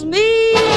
was me.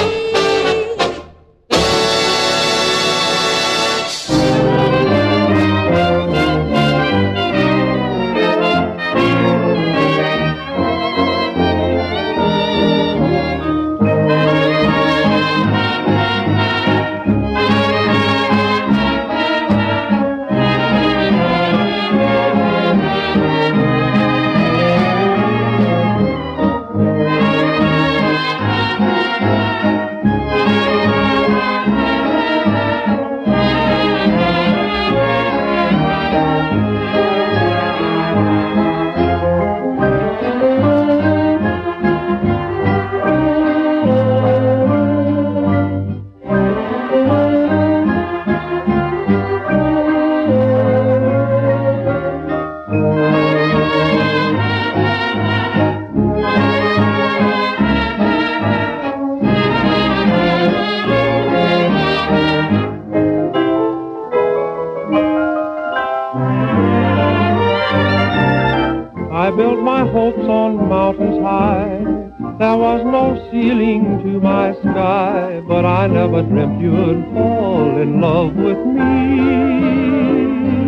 I built my hopes on mountains high. There was no ceiling to my sky, but I never dreamt you'd fall in love with me.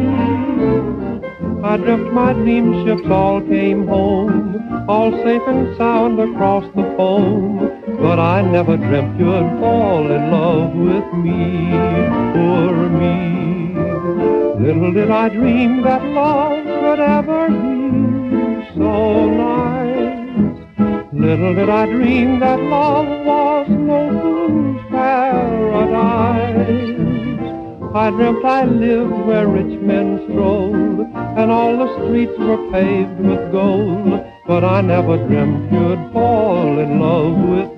I dreamt my dream ships all came home, all safe and sound across the foam, but I never dreamt you'd fall in love with me, poor me. Little did I dream that love could ever be so nice. Little did I dream that love was no fool's paradise. I dreamt I lived where rich men strolled, and all the streets were paved with gold, but I never dreamt you'd fall in love with